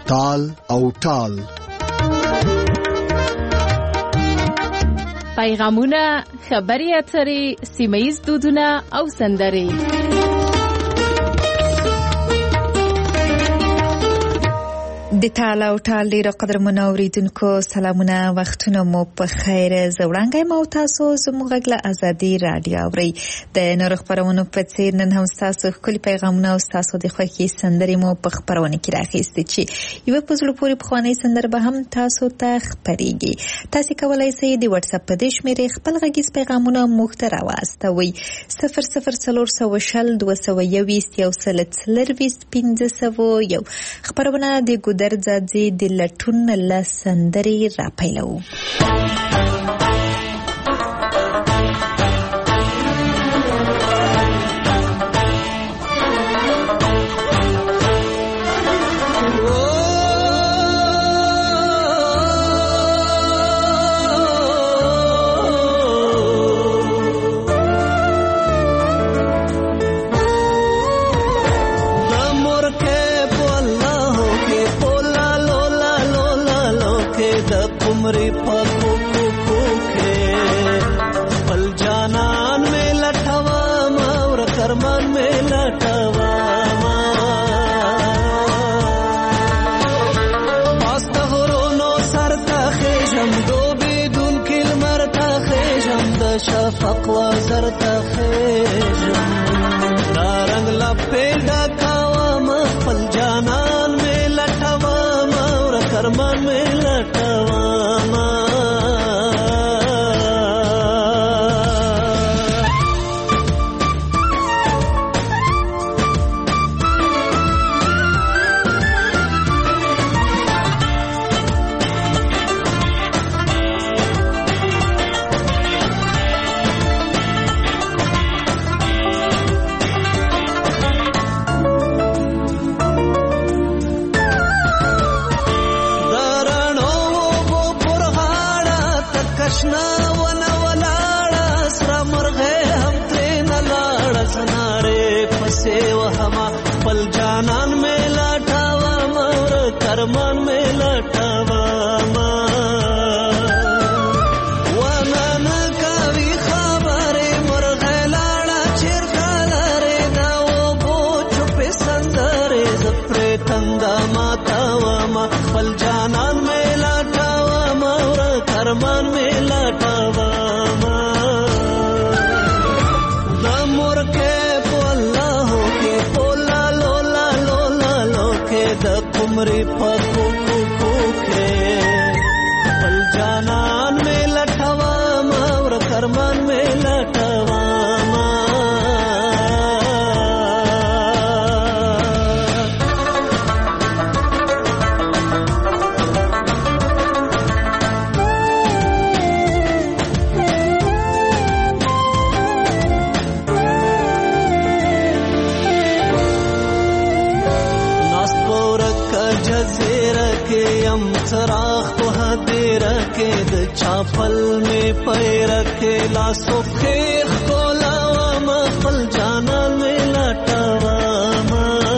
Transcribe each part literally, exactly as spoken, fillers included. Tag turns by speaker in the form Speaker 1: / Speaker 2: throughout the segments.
Speaker 1: تال او ټال.
Speaker 2: پیغامونه، خبري اترې، سیمه‌ییز دودونه او سندرې.
Speaker 3: د ټال او ټال ډیرو قدرمنو اوریدونکو سلامونه، وختونه مو په خیر. زه وړاندې مو تاسو زموږ غږ له ازادي رادیو اورئ. د نورو خبرونو په څیر نن هم تاسو ښکلي پیغامونه او تاسو د خوښۍ سندرې مو په خبرونه کې راخیستې چې یو په زړه پورې پخوانۍ سندره به هم تاسو ته خپرېږي. تاسو کولای شئ د واتس اپ په دې شمېرې خپل غږیز پیغامونه موږ ته راواستوئ. صفر صفر څلور سوه شل دوه سوه یوویشت یو سل څلرویشت پنځه سوه یو. خبرونه د ګودر ځاځي د لټون له سندرې راپیلو.
Speaker 4: شفق وزر تخیجم دارنگ لپیل دکاوام خپل جانان میں لٹوام اور کرمان میں لٹوام. کرمان میں لٹواما ونان کاوی خبرې مرغه لاړه چرخلاره دا و بو چپ سندره زپری تندا ماتاواما خپل جانان میں لټواما ور کرمان میں لټواما. د مرکه په الله کې پولا لولا لولا لوکه د عمری پکو کو کے پل جانان میں لٹھوام اور کرمان میں لٹھوام. سراخ کو حدیر کے د چاپل میں پیر کے لاسو خیخ کو لاوام خپل جانان میں لٹوام.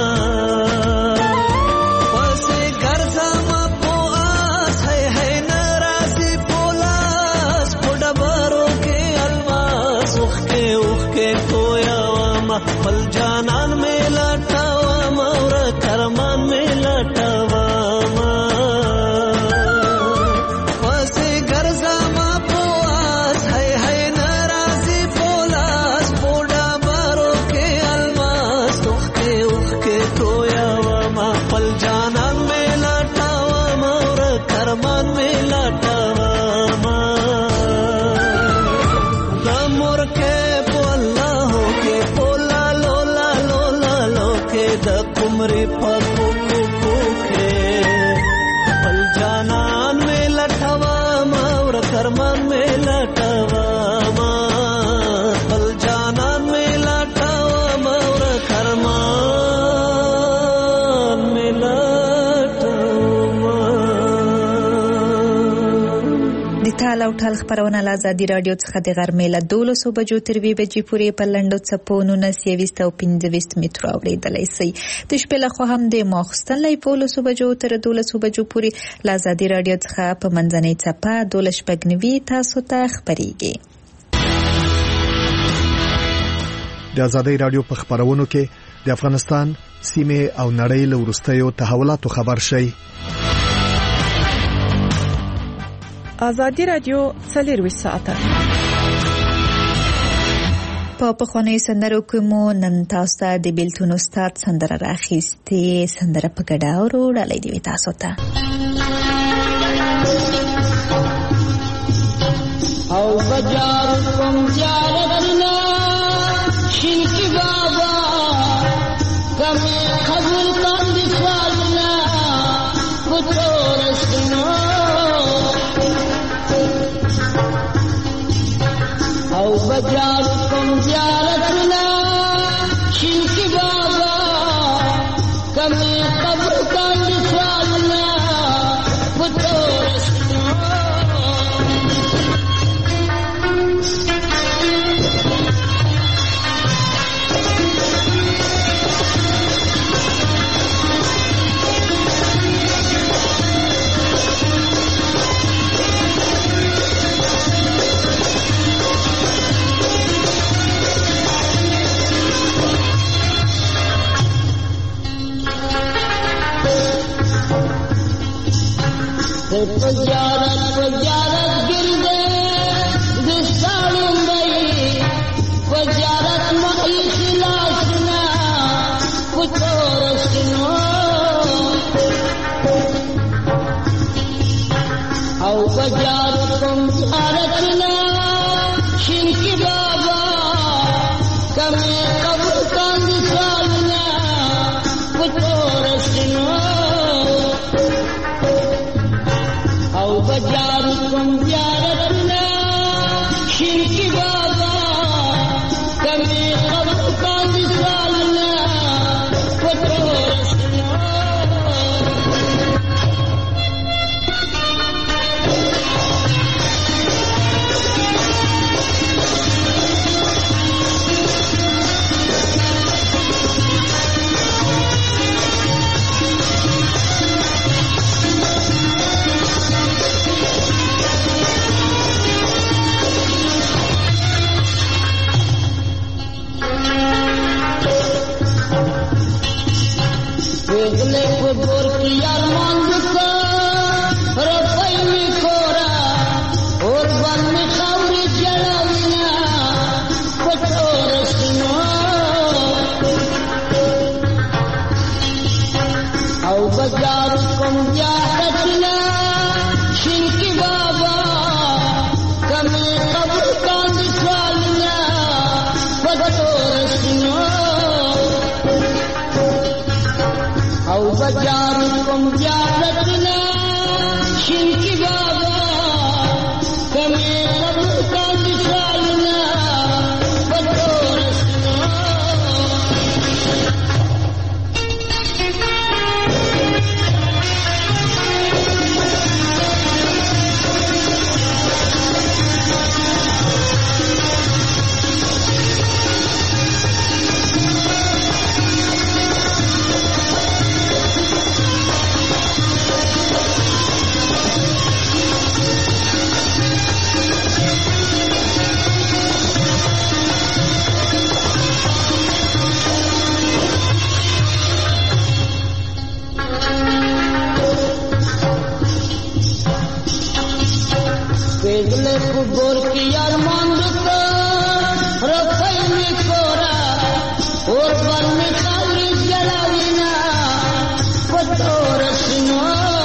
Speaker 4: پسے گرزام پو آس ہے ہے نرازی پولاس پڑبارو کے الواس اخ کے اخ کے کویاوام خپل جانان میں لٹوام اور کرمان میں لٹوام. عمری پکو کو کے پل جانان میں لٹھوام اور کرمان میں لٹھوام. پل جانان میں لٹھوام اور کرمان میں لٹھوام.
Speaker 3: د ټال او ټال خبرونه له ازادي رادیو څخه د غرمې له دولسو بجو تر دوه بجې پورې په لنډو څپو نولس یویشت او پنځه ویشت مترو اورېدلی شئ. د شپې لخوا هم د ماخوستن له یولسو بجو تر دولسو بجو پورې له ازادي رادیو څخه په منځنۍ څپه دولس شپږ نوي تاسو ته خپرېږي.
Speaker 1: د ازادي رادیو په خبرونو کې د افغانستان سیمه او نړۍ له وروستیو تحولاتو خبر شئ.
Speaker 5: ازادي رادیو څلور ساعته
Speaker 3: په پخوانیو سندرو کې مو نن تاسو ته د بیلتون استاد سندره راخیستې. سندره په ګډه اورو ډالۍ دی تاسو ته.
Speaker 6: او بجار کوم زیارتنا شینکی بابا کمی قبول کن دی سوالنا بطورستنا او بجار کوم زیارتنا شینکی بابا کمی قبول کن دی سوالنا بطورستنا Pajarat pajarat girde disalum dai pajarat mai khilasna putorasno au pajarat kum jaratna shinki baba kame kabul kan disalna putorasno بجارو کم زیارتنا شرکی بابا کمی قبل کاندی سالنا پتورسنا Vegle kubur ki arman duka rafai mi kora urban mi khawri jalawina patorasna au bajar kum jahatna shinki baba kami qabul kan disalna patorasna او بجار کوم زیارتنا شینکی بابا کمی قبل کن سالنا پتورسنا Vegle kubur ki arman duka rafai mi kora urban mi khawri jalawina patorasna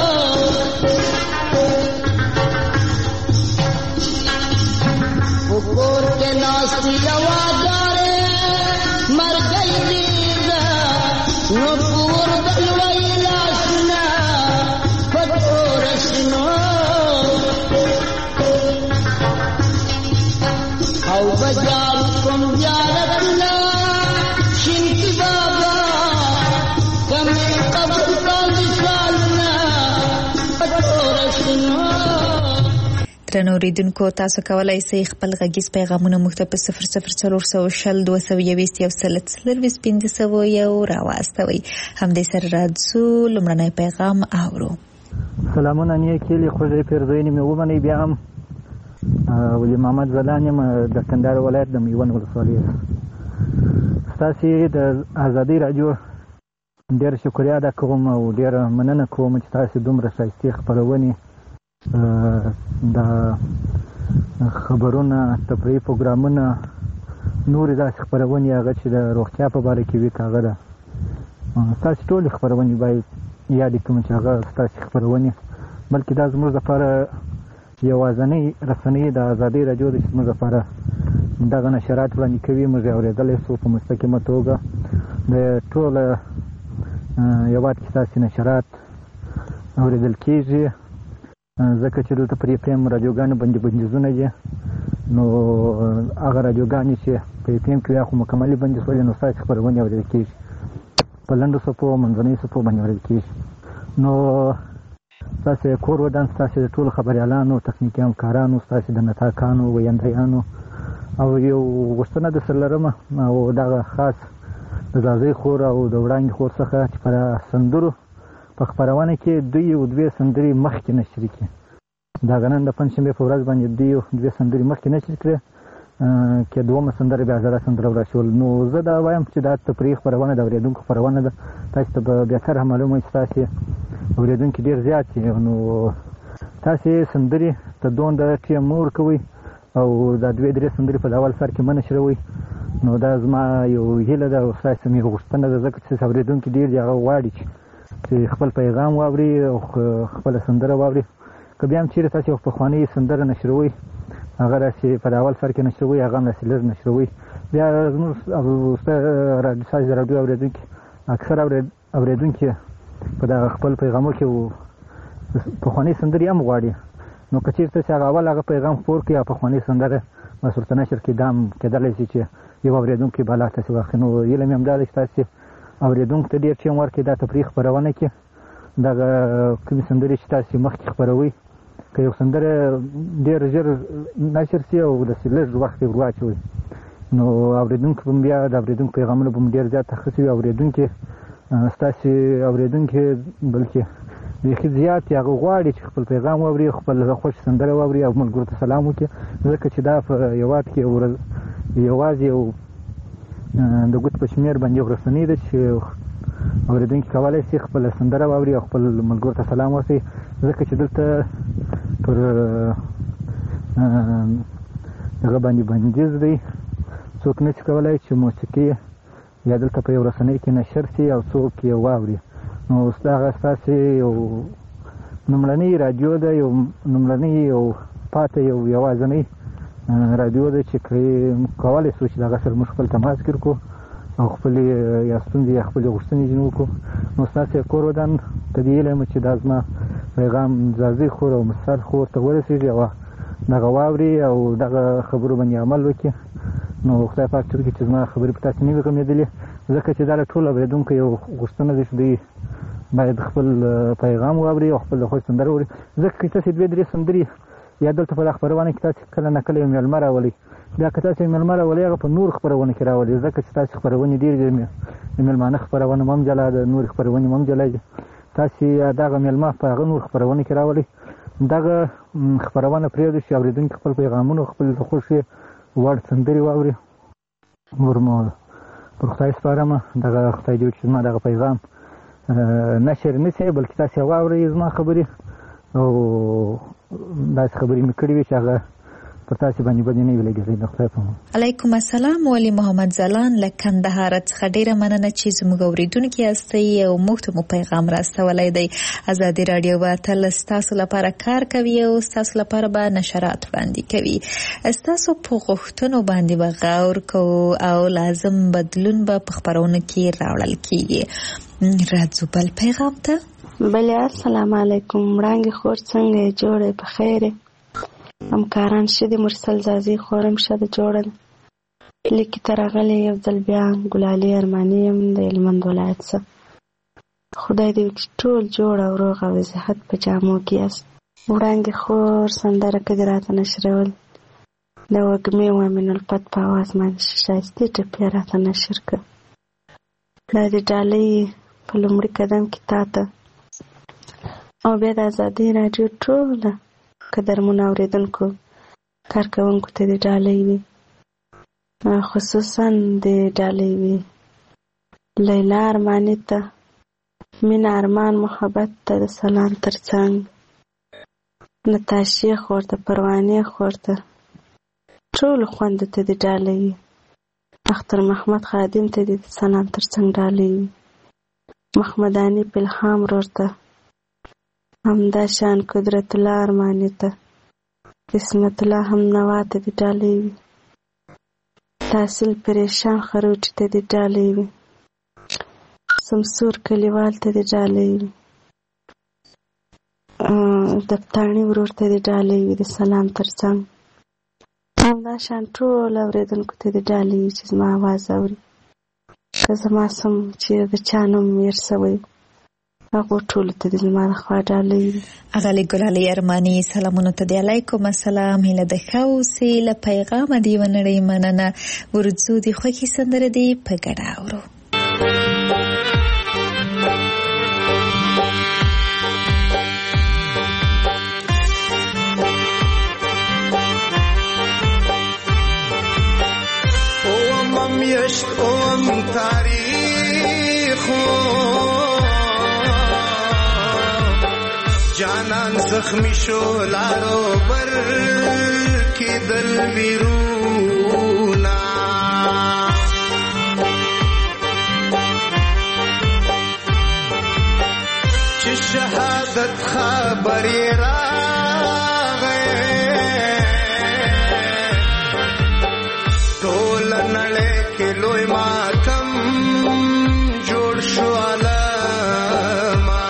Speaker 6: kubur ke nasi awadare mar gayi diza nupur dalwai lasna patorasna او بجار کوم زیارتنا شینکی بابا کمی قبل کن سالنا پتورسنا.
Speaker 3: درنو اوریدونکو تاسو کولای شئ خپل غږیز پیغامونه موږ ته په صفر صفر څلور سوه شل دوه سوه یوویشت یو سل څلرویشت پنځه سوه یو راواستوئ. همدې سره راځو لومړنی پیغام اورو.
Speaker 7: سلامونه نیکې له خوږې پیرزوینې مې ومنئ. بیا هم ولي محمد ځلان یم د کندهار ولایت د میوند ولسوالۍ. ستاسې د ازادۍ راډیو ډېر شکریه ادا کوم او ډېره مننه کوم چې تاسې دومره ښایستې خپرونې د خبرونه تفریحي پروګرامونه نورې داسې خپرونې هغه چې د روغتیا په باره کې وي هغه ده. ستاسې ټولې خپرونې باید یادې کوم چې هغه ستاسې خپرونې بلکې دا زموږ لپاره یوازینۍ رسنۍ د ازادۍ راډیو ده چې زموږ لپاره دغه نشرات وړاندې کوي. موږ یې اورېدلی شو په مستقیمه توګه د ټوله هېواد کې ستاسې نشرات اورېدل کېږي ځکه چې دلته پر اف ایم راډیوګانو باندې بندیزونه دي. نو هغه راډیوګانې چې په اف ایم کې یا خو مکملې بندي شولې نو ستاسې خپرونې اورېدل کېږي په لنډو څپو منځنیو څپو باندې اورېدل کېږي. نو ستاسې کور ودان ستاسې د ټولو خبریالانو تخنیکي همکارانو ستاسې د نطاقانو ویندیانو او یو غوښتنه درسره لرم او دغه خاص د ځاځۍ خور او د وړانګې خور څخه چې په سندرو په خپرونه کې دوی یو دوې سندرې مخکې نشر کړي. دغه نن د پنجشنبې په ورځ باندې دوی یو دوې سندرې مخکې نشر کړې کې دومره سندره بیا زړه سندره وراشول. نو زه دا وایم چې دا تفریحي خپرونه د اورېدونکو خپرونه ده. تاسو ته به بهتره معلومه وي چې تاسې اورېدونکي ډېر زیات دي. نو تاسې سندرې ته دومره ټیم مه ورکوئ او دا دوې درې سندرې په اول سر کې مه نشروئ. نو دا زما یو هیله ده او ستاسې مې غوښتنه ده ځکه چې اورېدونکي ډېر دي هغه غواړي چې خپل پیغام واوري او خپله سندره واوري. که بیا هم چېرې تاسې یو پخوانۍ سندره نشروئ هغه داسې په اول سر کې نشروئ هغه هم داسې لږ نشروئ. بیا زموږ ستاسې د راډیو اورېدونکي اکثر اورېدونکي په دغه خپل پیغامو کې پخوانۍ سندرې هم غواړي. نو که چېرې تاسې هغه اول هغه پیغام خپور کړي او پخوانۍ سندره بس ورته نشر کړي دا هم کېدلی شي چې یو اورېدونکی بالا تاسې واخلي. نو هیله مې همدا ده چې تاسې اورېدونکو ته ډېر ټیم ورکړئ دا تفریح خپرونه کې دغه کومې سندرې چې تاسې مخکې خپروئ که یو سندره ډېر ژر نشر شي او داسې لږ وخت یې ور واچوئ نو اورېدونکي به بیا د اورېدونکو پیغامونه به ډېر زیات اخیستي وي. اورېدونکي ستاسې اورېدونکي بلکې بیخي زیات هغه غواړي چې خپل پیغام واوري خپل خوښ سندره واوري او ملګرو ته سلام وکړي ځکه چې دا په هېواد کې یوازې یو د ګوت په شمېر باندې یو رسنۍ ده چې اورېدونکي کولی شي خپله سندره واوري او خپل ملګرو ته سلام ورکړي ځکه چې دلته پر هغه باندې بندیز دی. څوک نه شي کولی چې موسیقي یا دلته په یو رسنۍ کې نشر شي او څوک یې واوري. نو هغه ستاسې یو لومړنۍ راډیو ده یو لومړنۍ یو پاته یو یوازینۍ راډیو ده چې کولی شو چې دغه سره موږ خپل تماس کې کړو او خپلې یا ستونزې یا خپلې غوښتنې ځینې وکړو. نو ستاسې کور ودان ته دې هیله یم چې دا زما پیغام ځاځۍ خور او مسر خور ته ورسېږي او دغه واوري او دغه خبرو باندې عمل وکړي. نو خدای پاک چې وکړي چې زما خبرې په تاسې نه وي غمېدلې ځکه چې دا له ټولو اورېدونکو یو غوښتنه ده چې دوی باید خپل پیغام واوري او خپل د خوښ سندره واوري ځکه که تاسې دوې درې سندرې یا دلته په دا خپرونه کې تاسې کله نه کله یو مېلمه راولئ بیا که تاسې مېلمه راولئ هغه په نور خپرونه کې راولئ ځکه چې تاسې خپرونې ډېرې دي د مېلمانه خپرونه هم جلا ده نورې خپرونې هم جلا دي. تاسې دغه مېلمه په هغه نور خپرونه کې راولئ دغه خپرونه پرېږدئ چې اورېدونکي خپل پیغامونه خپل د خوښې وړ سندرې واوري. نور مو پر خدای سپارم دغه خدای دې وکړي چې زما دغه پیغام نشر نه شي بلکې تاسې واورئ زما خبرې او داسې خبرې مې کړې وي چې هغه پر تاسې باندې بدې نه وي لګېدلې. د خدای په امان.
Speaker 3: علیکم السلام. ولي محمد ځلان له کندهار څخه ډېره مننه چې زموږ اورېدونکي یاستئ او موږ ته مو پیغام راستولی دی. ازادي راډیو به تل ستاسو لپاره کار کوي او ستاسو لپاره به نشرات وړاندې کوي. ستاسو په غوښتنو باندې به غور کوو او لازم بدلون به په خپرونو کې راوړل کېږي. راځو بل پیغام ته.
Speaker 8: بله السلام علیکم. وړانګې خور څنګه یې جوړې په خیرې همکاران ښه دي. مرسل ځاځۍ خورم ښه ده جوړه ده. لیکې ته راغلی یو ځل بیا ګلالي ارماني یم د هلمند ولایت څخه. خدای دې وکړي ټول جوړ او روغ او صحت په جامو کې یاست. وړانګې خور سندره که دې راته نشرول د وږمې و امین الفت په اواز باندې ښایستې ټپې راته نشر کړه. دا د ډالۍ په لومړي قدم کې تا ته او بیا د ازادۍ راډیو ټوله قدرمنو اورېدونکو کارکوونکو ته د ډالۍ وي، خصوصا د ډالۍ وي لیلا ارماني ته، مینه ارمان محبت ته د سلام ترڅنګ، نتاشې خور ته، پروانې خور ته، ټولو خویندو ته د ډالۍ وي، اختر محمد خادم ته د سلام ترڅنګ ډالۍ وي، محمداني پلهام ورور ته، همدا شان قدرت الله ارماني ته، قسمت الله هم نوا ته د ډالۍ وي، تحصیل پریشان خروټي ته د ډالۍ وي، سمسور کلیوال ته د ډالۍ وي، دفتاڼي ورور ته د ډالۍ وي د سلام ترڅنګ، همدا شان ټول اورېدونکو ته د ډالۍ وي چې زما اواز اوري. که زما سم چې د چا نوم هېر سوی هغو ټولو ته د زما د خوا ډالۍ وي.
Speaker 3: اغلې ګلالۍ ارماني سلامونو ته دی. علیکم السلام، هیله د ښه اوسې، له پیغامه د یوه نړۍ مننه. ورځو د خوښې سندره دې په ګډه اورو.
Speaker 9: میشت اوم تاریخو جانان زخمی شو لارو بر کی دل ویرونا چه شهادت خبری را لوی ماتم جوړ شو علما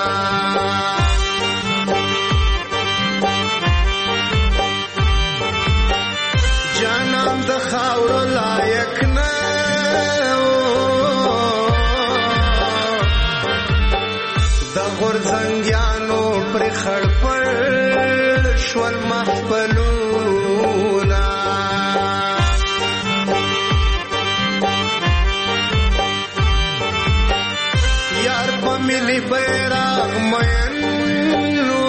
Speaker 9: جانم د خاور لایق نه د غورځنګیانو پر خړ پر شول محفلونا ملی بیراغ مینو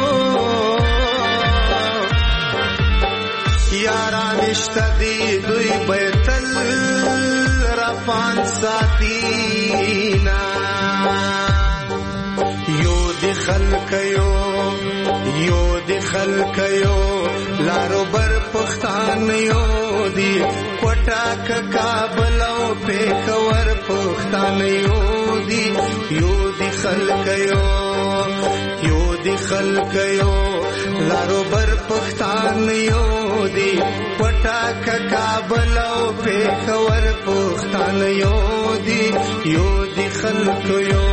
Speaker 9: یاران اشتدی دوی بیتل رفان ساتینا یو دی خلقیو یو دی خلقیو لارو بر پختان یو دی کوټاک کابل او پیښور پختان یو دی یو دی خلقیو یو دی خلقیو لارو بر پختان یو دی کوټاک کابل او پیښور پختان یو دی یو دی خلقیو.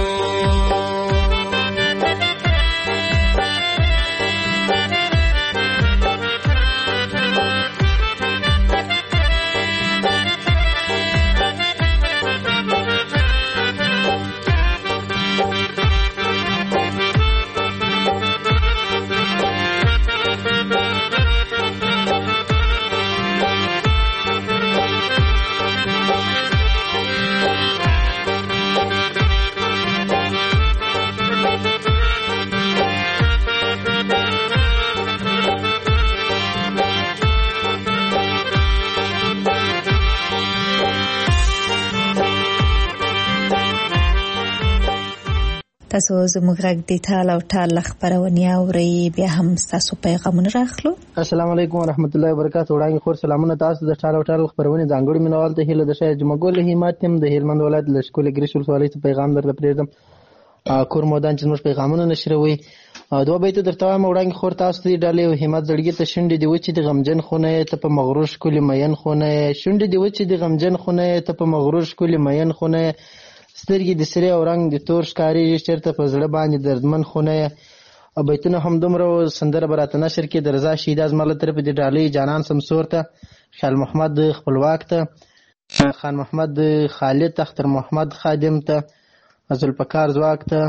Speaker 3: تاسو زموږ غږ د ټال او ټال خبرونه اورئ، بیا هم تاسو پیغامونه راخلو.
Speaker 10: السلام علیکم ورحمت الله وبرکاته. وړاندې خور سلامونه تاسو د ټال او ټال خبرونه ځانګړي مینوال ته هیله د شای جمعګل همت تیم د هلمند ولایت له شکل ګریش ولسوالۍ ته پیغام درته پرېږدم. کور مودان چې موږ پیغامونه نشروي دوه بیت درته وایم. وړاندې خور تاسو ته ډالې او همت زړګي ته شونډې دی وچې د غمجن خونه ته په مغرور ښکلې مین خونه شونډې دی وچې د غمجن خونه ته په مغرور ښکلې مین خونه سترګې د سرې او رنګ د تور ښکارېږي چېرته په زړه باندې دردمن خونه او بیتونه هم دومره سندره به راته نشر کړي. د رضا شهیدا زما له طرفه د ډالۍ جانان سمسور ته، خیال محمد خپلواک ته، خان محمد خالد، اختر محمد خادم ته، ذوالفقار ځواک ته،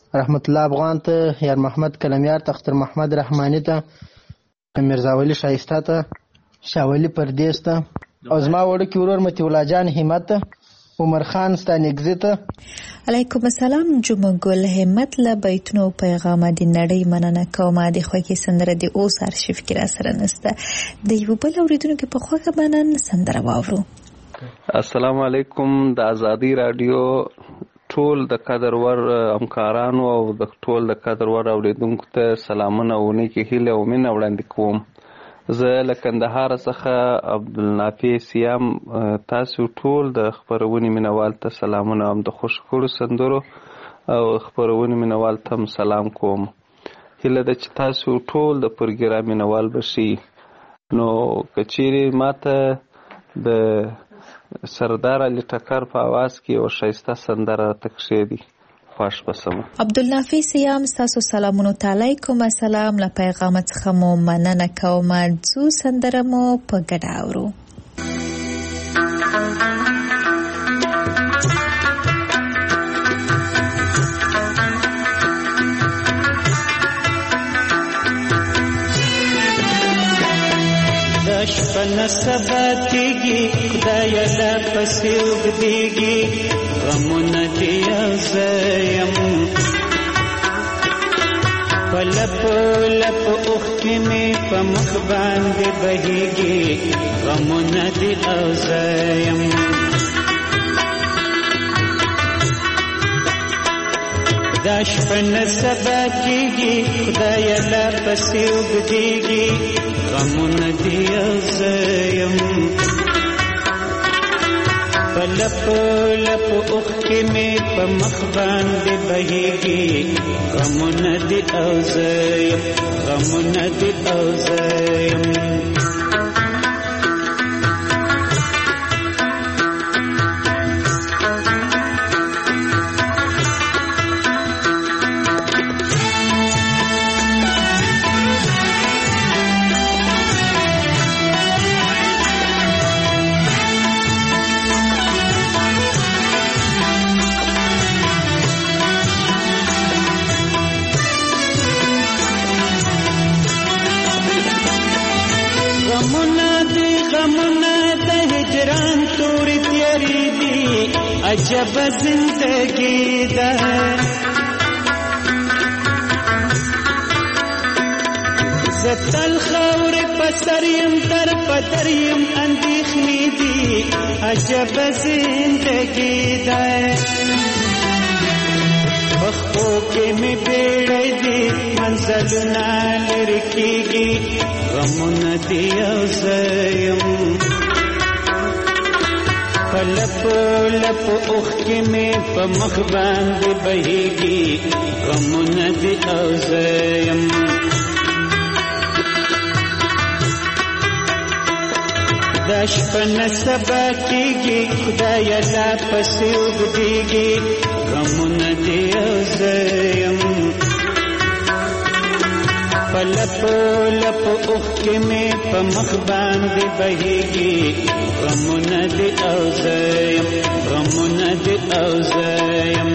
Speaker 10: رحمت الله افغان ته، یار محمد کلمیار ته، اختر محمد رحمانی ته، میرزا ولی شایسته ته، شاولی پردیس ته، او زما وړوکی ورور مطیع الله جان همت ته، عمر خان ستانګزي ته.
Speaker 3: علیکم السلام. جمعه ګل همت له بیتونو پیغام د نړۍ مننه کوم. د خوږی سندره د اوس ارشیف کې را سره نسته. د یو بل اوریدونکو په خوږه مننه سندره واورو.
Speaker 11: السلام علیکم. د ازادي رادیو ټول د قدر ور همکارانو او د ټول د قدر ور اوریدونکو ته سلامونه او نیکی هیله او مینه وړاندې کوم. زه له کندهار څخه عبدالنافع سیام تاسو ټول د خبرونې مینوال ته سلامونه هم د خوشخوړو سندرو او خبرونې مینوال ته سلام کوم. هیله ده چې تاسو ټول د پروګرام مینوال بشي. نو کچېرې ماته د سردار علي ټکر په आवाज کې او شایسته سندره تکشې دي خوښ بسم.
Speaker 3: عبدالنافع سیام تاسو سلامونه علیکم. السلام له پیغام څخه مو مننه کوم. څو سندره مو په ګډه اورو.
Speaker 4: شپه سبا کېږي خدای لا پسې اوږدېږي غمونه دې یو زه یم په لپو لپو اوښکې مې په مخ باندې بهېږي غمونه دې یو زه یم دا شپه نه سبا کېږي خدای لا پسې اوږدېږي غمونه دې یو زه یم په لپو لپو اوښکې مې په مخ باندې بهېږي غمونه دې یو زه یم غمونه دې یو زه یم عجب زندگی ده زتل خور پسریم در پدریم اندیخنی دی عجب زندگی ده بخبو که می بیڑی دی منزلنا لرکیگی غمون دی اوزیم لپو لپو اوښکې مې په مخ باندې بهېږي غمونه دې او زه یم دا شپه نه سبا کېږي خدایه لا پسې اوږدېږي غمونه دې او زه یم په لپو لپو اوښکې مې په مخ باندې بهېږي غمونه دې او زه یم غمونه دې او زه یم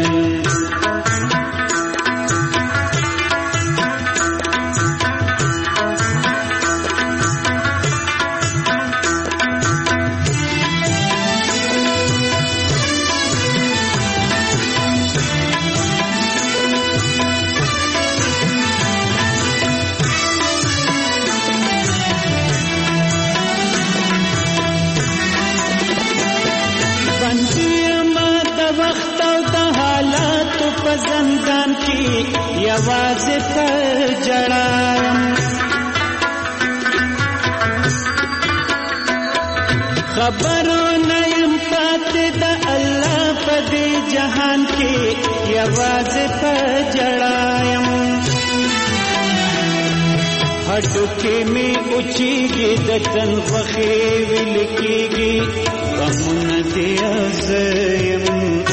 Speaker 4: زندان کی یوازې پر جړایم خبرونه یم پاتې د الله په دې جهان کې یوازې پر جړایم هډوکې مې اوچېږي د تن غوښې ویل کېږي غمونه دې زه یم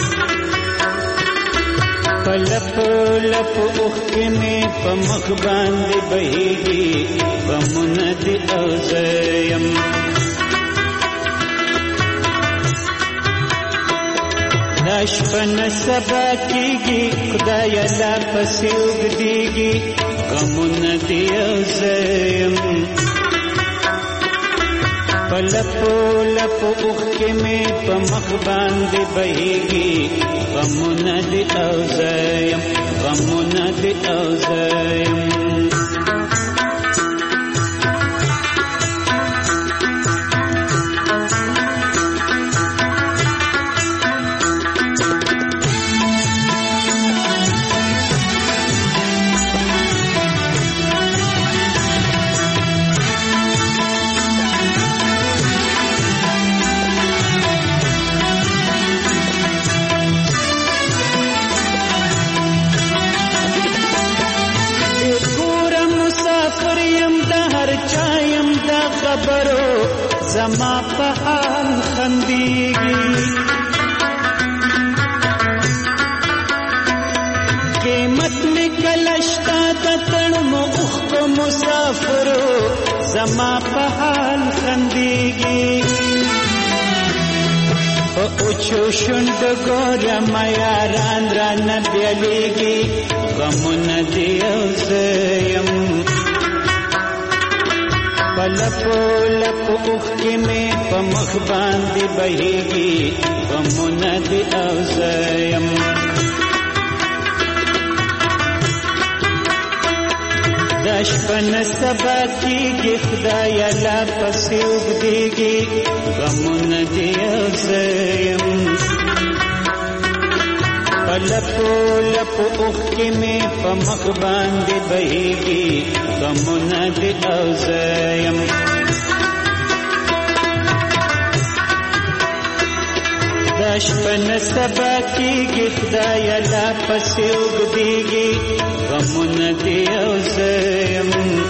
Speaker 4: په لپو لپو اوښکې مې په مخ باندې بهېږي غمونه دې او زه یم نشپن سبا کیږي خدای لا پسې وګديږي غمونه دی زم پلپو لپو اوخ کې مې په مخ باندې بهيږي غمونه دی زم غمونه دی زم زما په حال خندېږي قیمت مې کله شته د تړمو اوښکو مسافرو زما په حال خندېږي په اوچو شونډو ګوره ما یاران رانه بیلیږي غمونه دې یو زه یم پلپو لپو اوخ کې مې په مخ باندې بهيږي غمونه دې او زه یم دا شپه نه سبا کېږي خدایه لا پسې اوږدېږي غمونه دې او زه یم پلپو لپو اوخ کې مې په مخ باندې بهيږي غمونه دې او زه یم دا شپه نه سبا کېږي خدایه لا پسې اوږدېږي غمونه دې او زه یم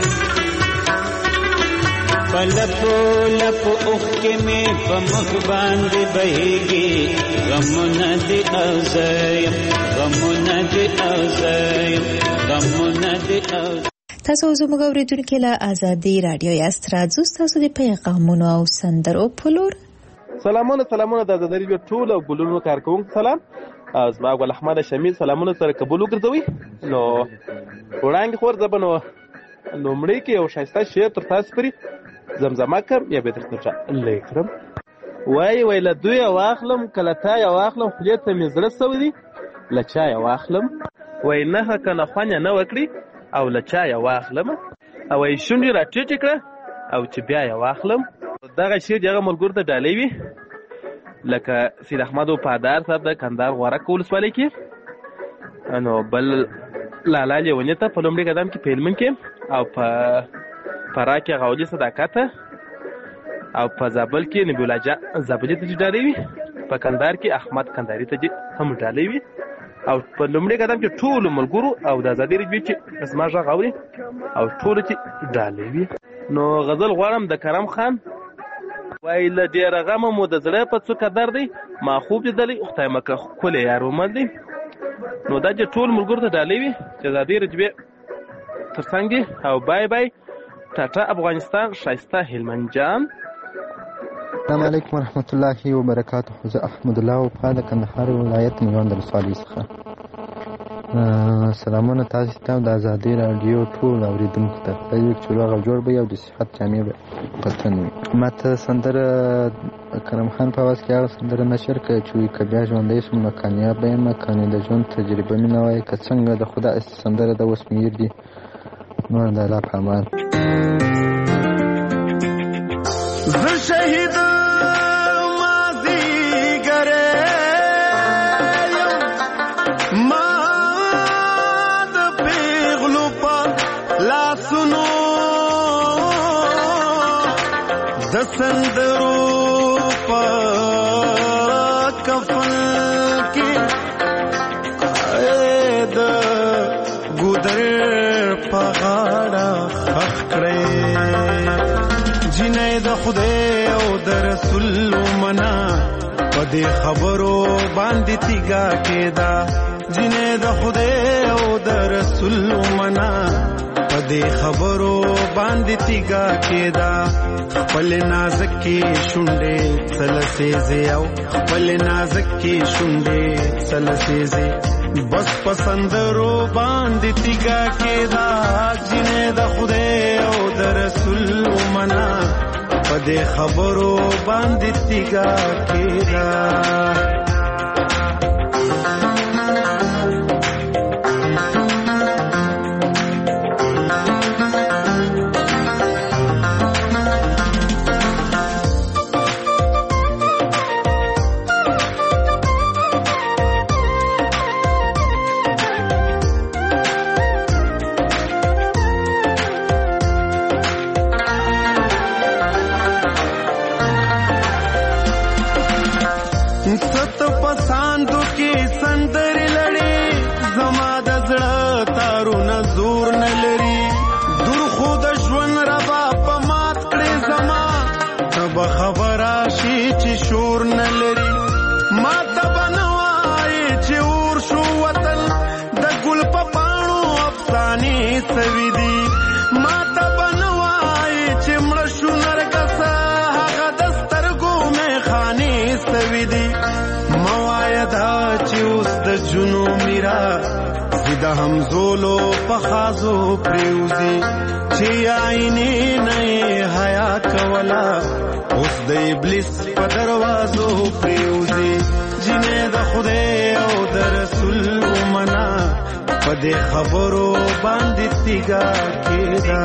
Speaker 4: پلپو لپو اوخ کې مې په مخ باندې بهيږي غمونه دې او زه یم غمونه دې او زه یم غمونه دې او
Speaker 3: تاسو زموږ اورېدونکو له ازادي رادیو یاست راځو تاسو د پیغامونو او سندرو په لور
Speaker 12: سلامونه سلامونه د ازادي رادیو ټول او ګلونو کارکونکو سلام زما ګل احمد شمیل سلامونه سره قبول وګرځوي نو وړاندې خور زبنو لومړی کې یو ښایسته شعر تر تاسو پرې زمزمه کړم یا به درته لیکم وای وای له دوی واخلم کله تا یا واخلم خولې ته مې زړه سودي له چا یا واخلم وای نه کنه خوانه نه وکړي او له چا یا واخلم او وای شونډې را ټیټ کړه او چې بیا یا واخلم دغه شعر هغه ملګرو ته ډالۍ وي لکه سید احمد وفادار صاحب د کندهار غورک ولسوالۍ کې نو بل لالا لیونی ته په لومړي قدم کې پیلمن کې او په فرا کې غوجي صداقت او په زابل کې نبی الله جان زابلي ته ډالۍ وي په کندهار کې احمد کندهاري ته هم ډالۍ وي او په لومړي قدم کې ټول ملګرو او د ازادي رادیو چې اسما ژغ اوري او ټول چې ډالۍ وي نو غزل غواړم د کرم خان وای له ډېره غمه مو د زړه په څوکه دردی ما خوب لیدلی خدای مکه ښکلی یار ومند دی نو دا چې ټول ملګرو ته ډالۍ وي چې ازادي رادیو تر څنګ دي او بای بای ټاټا افغانستان ښایسته هلمند جان
Speaker 7: السلام علیکم ورحمت الله وبرکاته زه احمد الله وفا د کندهار ولایت میوند ولسوالۍ څخه سلامونه تاسو ته د ازادي رادیو ټول اوریدونکو ته فیسبوک چلوغه جوړ به او د صحت جامع به پتن وي ماته سندره کرم خان په واس کې هغه سندره نشر کړ چې کبیا ژوندې سم نو کامیاب یم کانې د ژوند تجربه مې نه وای که څنګه د خدا سندره د وسمیر دي نور د الله په امان
Speaker 9: زه شهید سندرو پا کفن کی اید گودر پا غاڑا خخ کرے جنہیں دا خدے او دا رسول منا پا دے خبرو باندی تیگا کے دا جنہیں دا خدے او دا رسول منا پدې خبرو باندې تیګا کېدا خپل نازکې شونډې سلسېزې او خپل نازکې شونډې سلسېزې بس پسندرو باندې تیګا کېدا جنې د خدای او د رسول منا پدې خبرو باندې تیګا کېدا د همزولو پخازو پریوزی چې عینې نه حیا کولا اوس د ابلیس په دروازو پریوزی جنې د خدای او د رسول منا په دې خبرو باندې تیګا کېدا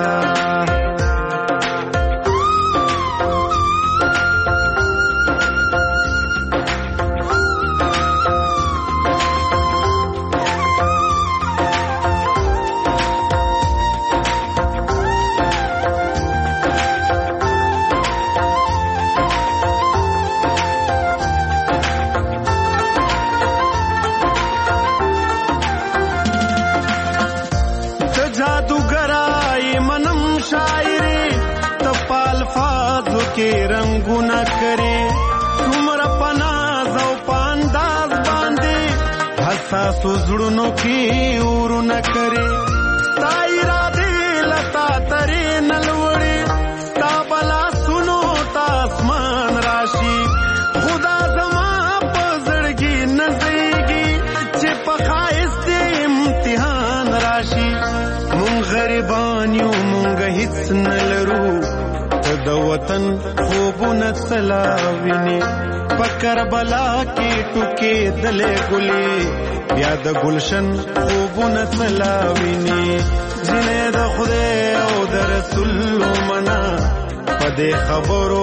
Speaker 9: के रंगुना करे तुमरा पनाज औ पांदाज बांधे हसा सुजड़नो की उरु न करे ताईरा दे लता तरे नलवड़े ता बला सुनो तासमान राशि खुदा जमा पजड़गी नजरेगी चे पखाइस दे इम्तिहान राशि मुंग गरीबानियों मुंग हिच नलरू د وطن خوبونه سلاوینه پکر بلا کې ټوکې دلې ګلې بیا د گلشن خوبونه سلاوینه جنې د خدای او د رسول منا په دې خبرو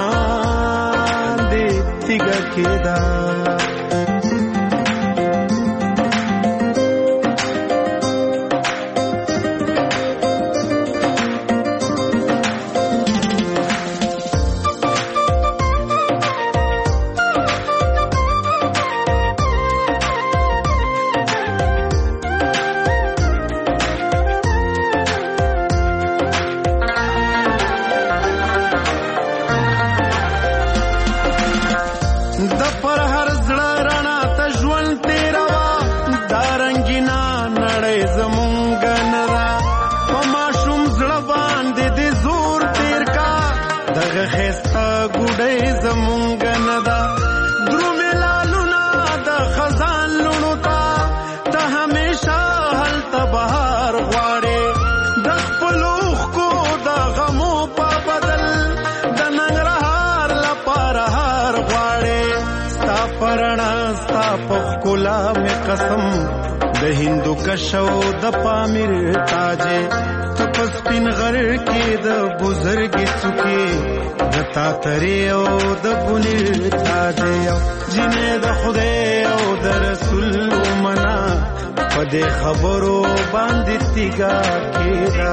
Speaker 9: باندې تیګه کېدا قسم د هندو کشو د پامیر تاجه تپس پین غر کې د بزرګي څوکي د تا ترې او د بنیر تاجه جنې د خدای او د رسول منا په دې خبرو باندې تیګا کېدا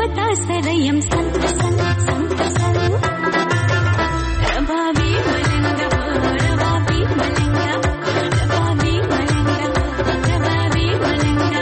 Speaker 13: پتا سره يم سنت سنت سنت سنت ربابي ملنګ ربابي ملنګ ربابي ملنګ ربابي ملنګ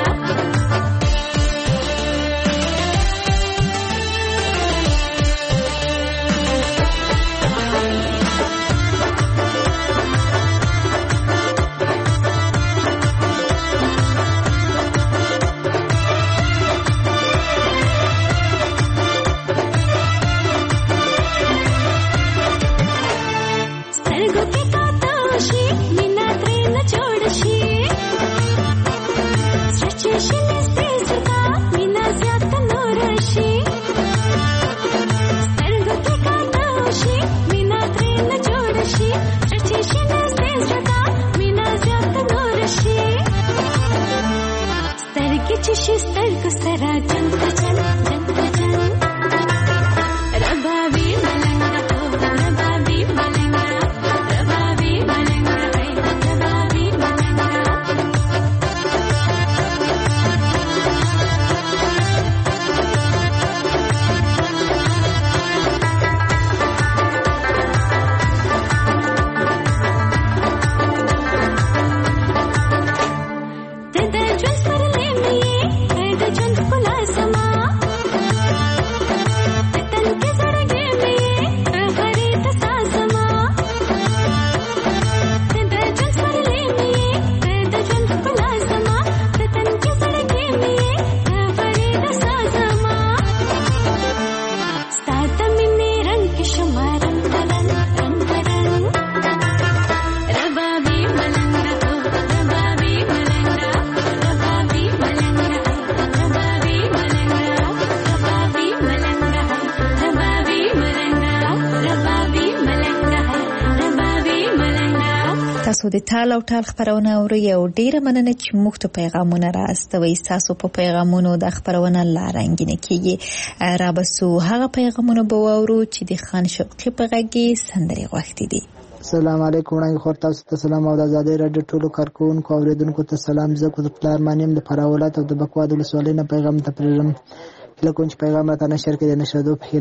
Speaker 3: تاسو د ټال او ټال خبرونه اورئ او ډیره مننه چې موږ ته پیغامونه راستوي. تاسو په پیغامونو د خبرونه لارنګینه کیږي. را بسو هغه پیغامونه به واورو چې د خان شوقي په غږی سندري غوښتي دي.
Speaker 10: السلام علیکم وړاندې خور تاسو ته سلام او د آزادۍ رادیو ټولو کارکونکو او اوریدونکو ته سلام. زه کو د پلار مانیم د فراولات او د بکواد ولسوالۍ نه پیغام ته پرېږم. هله کوم چې پیغام راته نشر کړي د نشادو په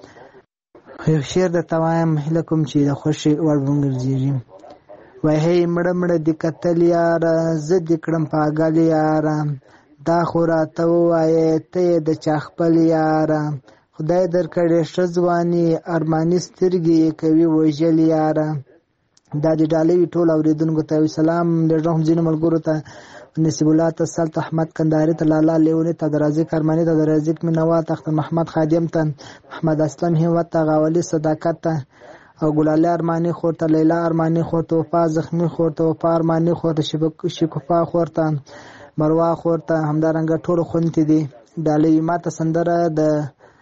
Speaker 10: هیله یو شعر درته وایم. هله کوم چې د خوښۍ وړ وګرځېږي. وای هی مړه مړه د قتل یاره زه دې کړم پاګل یاره دا خو راته ووایې ته د چا خپل یاره خدای درکړې ښه ځواني ارماني سترګې یې کوي وژل یاره. دا د ډالۍ ټول اوریدونکو ته سلام لږم ځینو ملګرو ته نصیب الله ته سلط احمد کندهاري ته لالا لیونی ته د رازق ارماني ته د رازق مینوال ته محمد خادم ته محمد اسلم همت ته غاولي صداقت ته او ګلاله ارماني خورته لیلا ارماني خورته وفا زخمی خورته وفا ارماني خورته شکوفا خورته مروا خورته همدارنګه ټول خونتی دي. ډالۍ ماته سندره د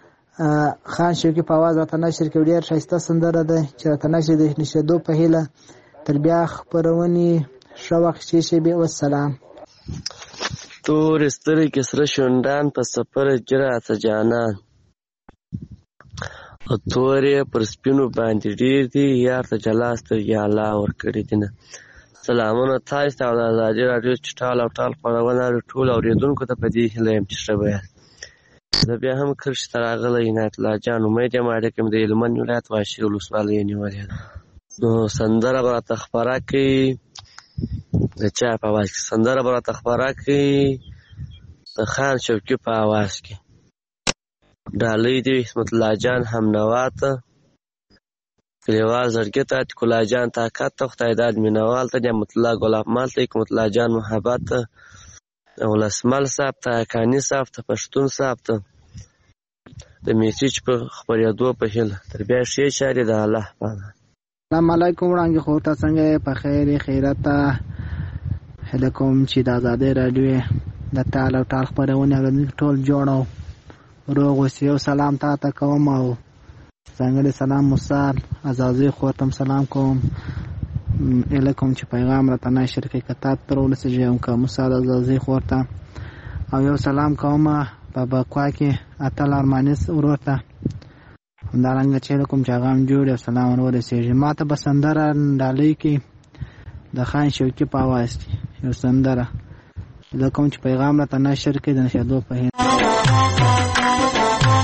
Speaker 10: خان شوقي په आवाज راته نشر کړي. ډیر ښایسته سندره ده چې راته نشر د نشدو په هیله تر بیا خبرونی شوق شي شي به والسلام.
Speaker 14: تور سترګې کې سره شوندان په سفر جراته جانان او تورې پر سپینو باندې ډیر دي یار ته جلا سترګې الله ورکړي دي نه. سلامونه تاسو ته د آزادۍ راډیو چې ټال او ټال خپرونه ټول اوریدونکو ته په دې هیله یم چې ښه به زه بیا هم کرښ ته راغلی عنایت الله جان امید یم اړیکه مې د هلمند ولایت واشي ولسوالۍ نیولې ده. نو سندره به راته خپره کړي د چا په اواز کې سندره به راته خپره کړي د خان شوقي په اواز کې. ډالۍ دی حکمت الله جان همنوا ته کلیوال زړګي ته اتق الله جان طاقت ته خدای داد مینوال ته نعمت الله ګل احمد ته حکمت الله جان محبت ته ولسمل صاحب ته کانی صاحب ته پښتون صاحب ته د میسیج په خبرېدو په هیله تر بیا ښې چارې د الله په امان.
Speaker 10: السلام علیکم وړاندې خور ته څنګه په خیر خیرات هله کوم چې د آزادۍ راډیو د ټال او ټال خبرونه ټول جوړو روغ اوسئ او سلام تا ته کوم او څنګه سلام مصال عزازي خورتم سلام کوم. الکم چې پیغام راته نشر کړي کتاب تر ولسه یم کوم مصال عزازي خورته او یو سلام کوم په بکوا کې اتل ارمانس ورته همدارنګه چې کوم چې غام جوړ او سلام ورسېږي. ماته بسندره ډالۍ کې د خان شوقي په आवाज کې یو سندره د کوم چې پیغام راته نشر کړي د نشادو په هیله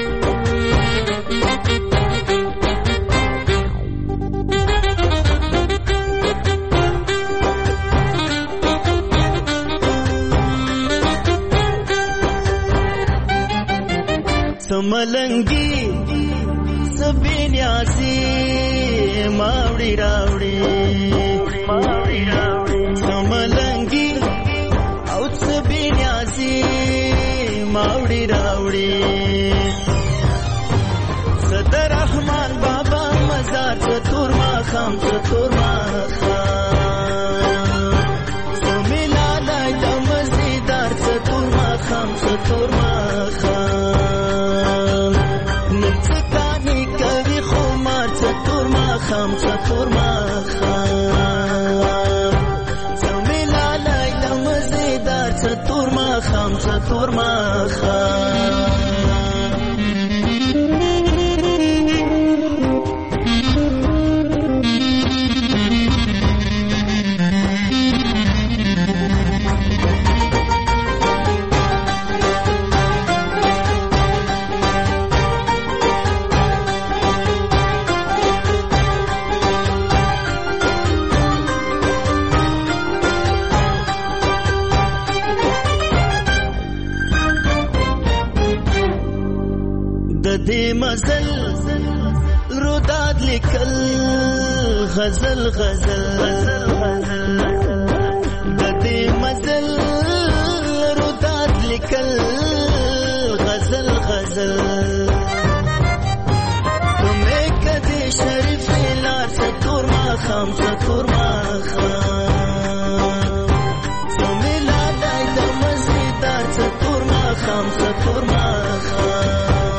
Speaker 15: سملنګي سبین یاسي ماوړي راوړي سملنګي او سبین یاسي ماوړي راوړي صدر رحمان بابا مزار تور ما خام تور ما خام سمیلا لای د مزیدار تور ما خام تور ما خام نڅکانی کوي خمار تور ما خام تور ما خام سمیلا لای د مزیدار تور ما خام تور ما خام دې مزل روداد لیکل غزل غزل د دې مزل روداد لیکل غزل غزل کومه کدي شریف لار تور ما خام تور ما خام سمیلا لای د مزیدار تور ما خام تور ما خام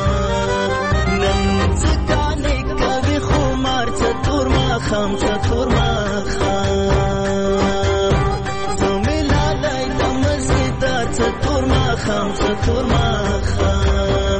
Speaker 15: خام تور ما خام زمیلا لای د مزیدار تور ما خام تور ما خام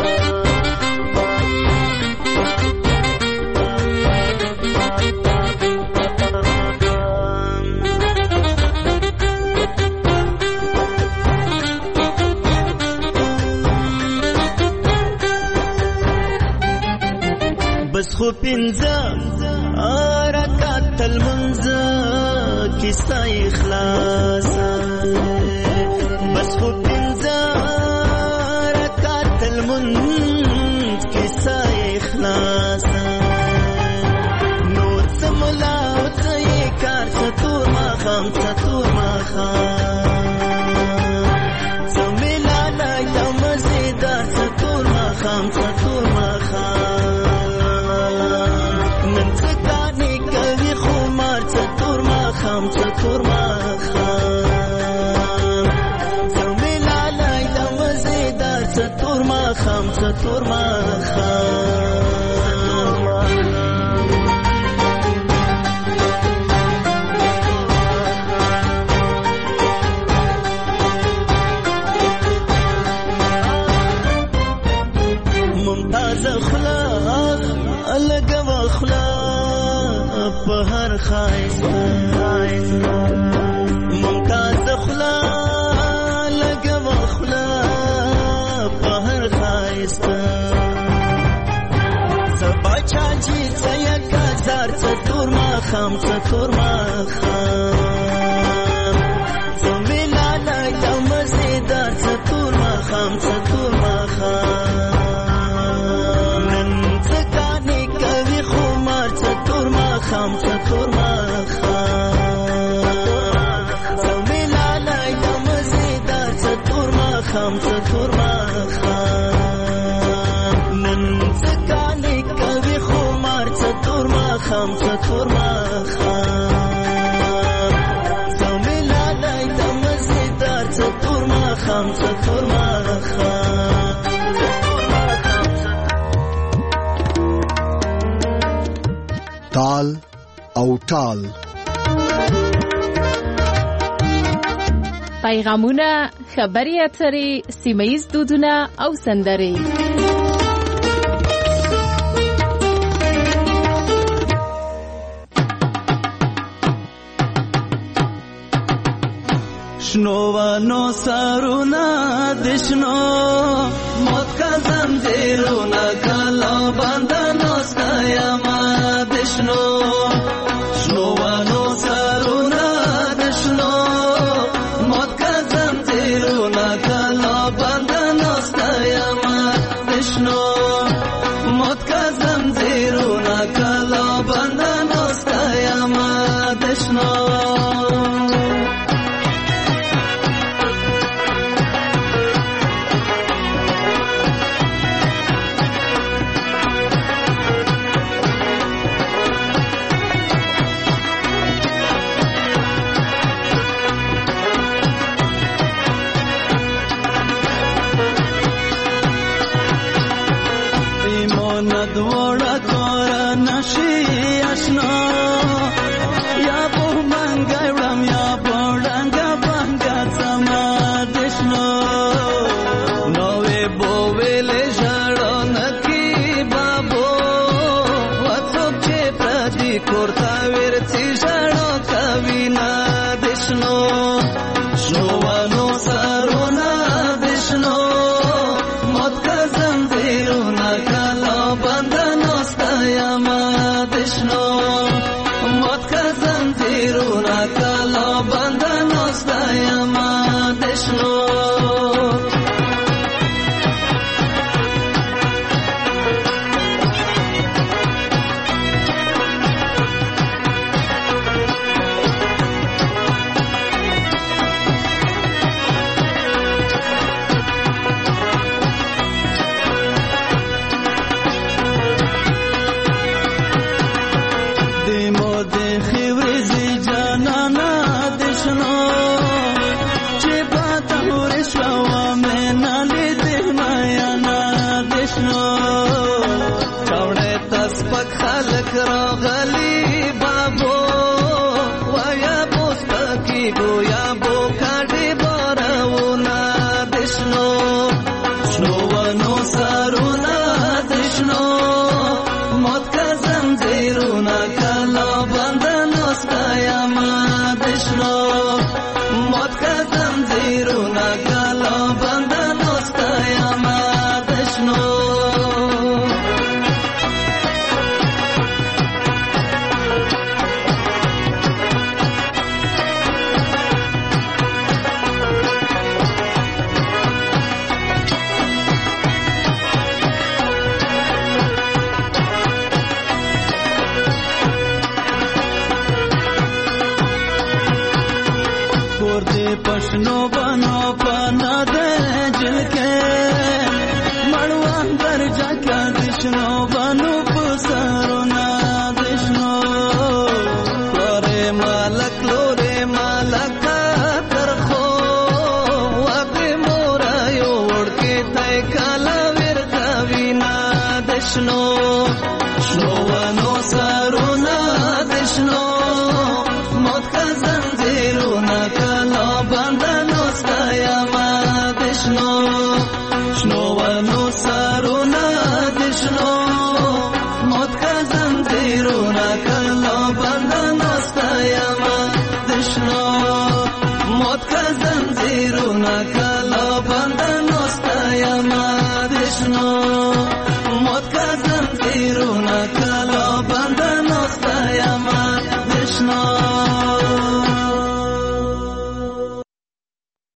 Speaker 15: بس خو پنځه رکعت المنځ کیسه اخلاص بس خو پنځه رکعت المنځ کیسه اخلاص نو سملا او ته کار تور ما خام تور ما خام سمیلا لای د مزیدار تور ما خام تور ما خام خام تور ما خام زمیلا لای د مزیدار تور ما خام تور ما خام ممتاز اخلاق الګو اخلاق په هر خایس ممتاز اخلاق لګو اخلاق په هر خایس سبا چاجي څیا کزار تور ما خام تور ما خام زمیلا لای د مزیدار تور ما خام تور ما خام نن څکانی کوي خمار تور ما خام تور ما خام تور ما خام نن څکانی کوي خمار تور ما خام تور ما خام زمیلا لای د مزیدار تور ما خام تور ما خام
Speaker 1: تال او تال
Speaker 5: پیغامونه خبري اترې سیمایي دودونه او سندرې
Speaker 15: شنوانو سرونا دشنو موت کا زنجیرونا کلا بندنو ستایما دشنو شنوانو سرونا دشنو موت کا زنجیرونا کلا بندنو ستایما دشنو دشنو خلق راغلی بابو ویا بوس پکی بو یا بو کاډي بارونه دشنو شنو ونو سرونه دشنو موت کا زنجیرونه کلا بندنو سکایا ما دشنو موت کا زنجیرونه کلا بندنو سکایا ما دشنو पशनो बनो पना दे जिलके मड़वान पर जाका दिशनो बनो पुसरो ना दिशनो लोरे मालक लोरे मालक तरखो वाके मोरा योड़ के तय काला वीर कविना दिशनो शनो वनो सरो ना दिशनो मौत का जंजीरो ना कला बंधनो स्काया मा दिशनो